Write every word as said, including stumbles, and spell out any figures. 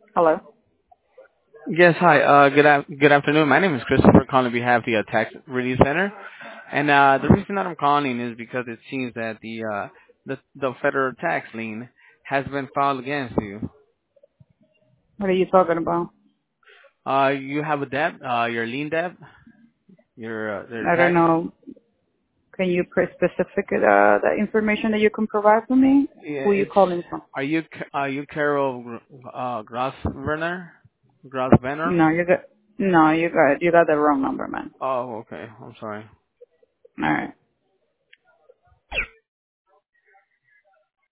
Hello. Yes, hi. Uh, good af- good afternoon. My name is Christopher, calling on behalf of the uh, Tax Relief Center, and uh, the reason that I'm calling is because it seems that the uh, the the federal tax lien has been filed against you. What are you talking about? Uh, you have a debt, uh, your lien debt, your uh, your I don't tax. know. Can you pre specific uh, the information that you can provide for me? Yeah, Who you it's. calling from? Are you Ca- are you Carol Gr- uh, Grosswerner? Grossvenner? No, you got no, you got you got the wrong number, man. Oh, okay. I'm sorry. All right.